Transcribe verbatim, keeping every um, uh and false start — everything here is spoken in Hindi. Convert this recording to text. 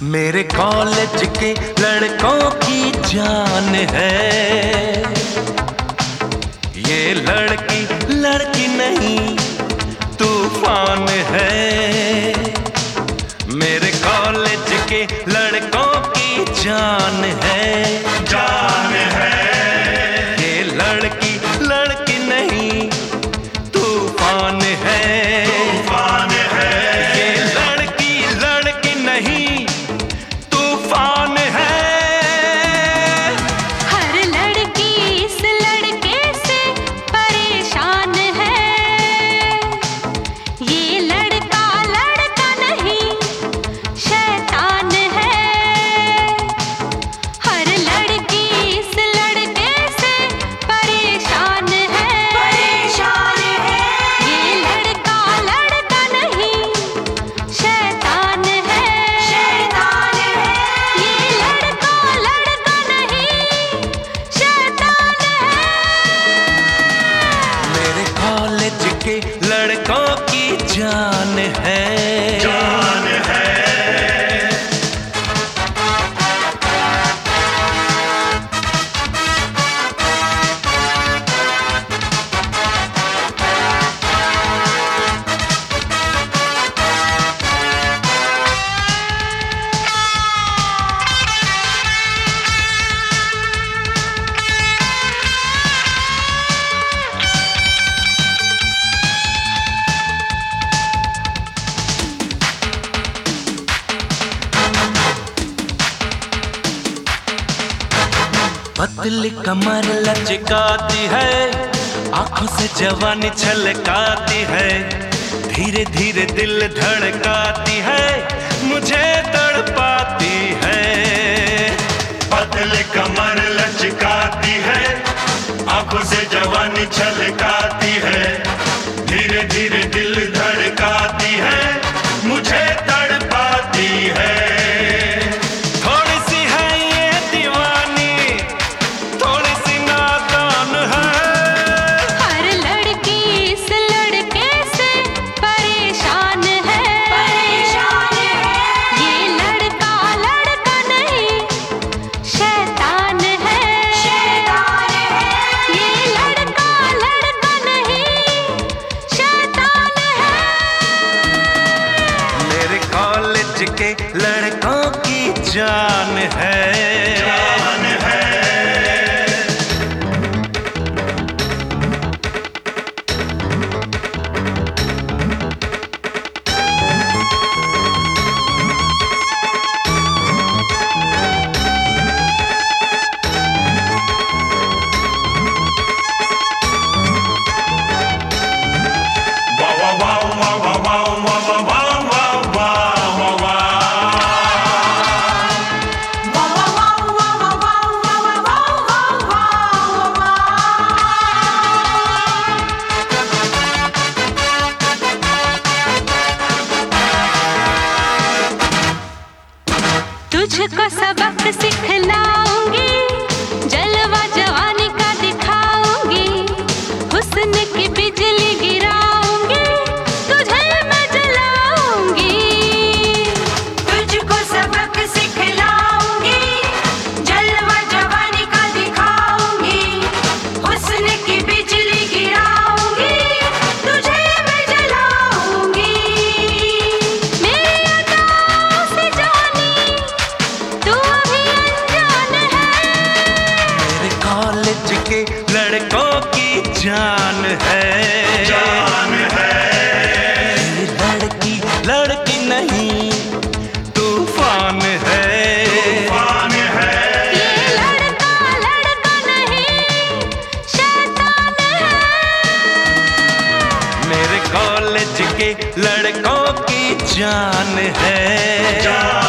मेरे कॉलेज के लड़कों की जान है ये लड़की लड़की नहीं तूफान है। मेरे कॉलेज के लड़कों की जान है जान है ये लड़की लड़की नहीं तूफान है तूफान है ये लड़की लड़की नहीं तूफान है। हर लड़की इस लड़के से परेशान है ये लड़का लड़का नहीं शैतान है। हर लड़की इस लड़के से परेशान है परेशान है ये लड़का लड़का नहीं शैतान है शैतान है ये लड़का लड़का नहीं शैतान है। मेरे कॉलेज के लड़कों की जान है जान है। पतली कमर लचकाती है आंखों से जवानी छलकाती है धीरे धीरे दिल धड़काती है मुझे तड़पाती है। पतली कमर लचकाती है आंखों से जवानी छलकाती है धीरे धीरे दिल धड़काती है मुझे तड़पाती है। थोड़ी सी है ये दीवानी थोड़ी सी नादान है। हर लड़की इस लड़के से परेशान है परेशान है ये लड़का लड़का नहीं शैतान है शैतान है ये लड़का लड़का नहीं शैतान है। मेरे कॉलेज के लड़कों की जान है जान है। वाह वाह वाह वाह वाह वाह वाह वाह वाह वाह तुझको सबक सिखलाऊंगी जलवा जवानी का दिखाऊंगी हुस्न की बिजली गिराऊंगी तुझे मैं जलाऊंगी। तुझको सबक सिखलाऊंगी जलवा जवानी का दिखाऊंगी हुस्न की बिजली गिराऊंगी तुझे मैं जलाऊंगी। मेरी अदाओं से जानी तू अभी अनजान है। मेरे कॉलेज के लड़कों की जान है जान है। ये लड़की लड़की नहीं तूफान है तूफान है ये लड़का लड़का नहीं शैतान है। मेरे कॉलेज के लड़कों की जान है जान